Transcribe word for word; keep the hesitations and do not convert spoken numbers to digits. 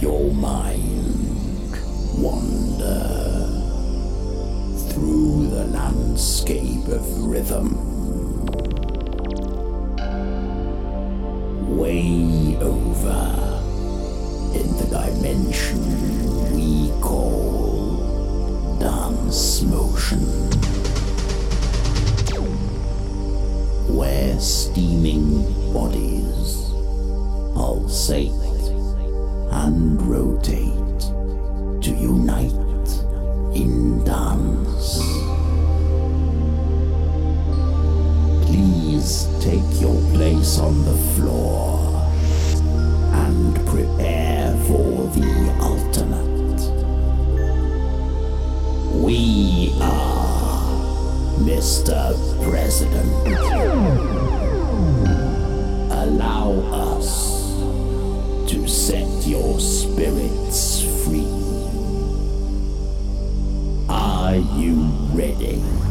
your mind wander through the landscape of rhythm, way over in the dimension we call dance motion, where steaming bodies pulsate and rotate to unite in dance. Please take your place on the floor and prepare for the ultimate. We are Mister President. Allow us to set your spirits free. Are you ready?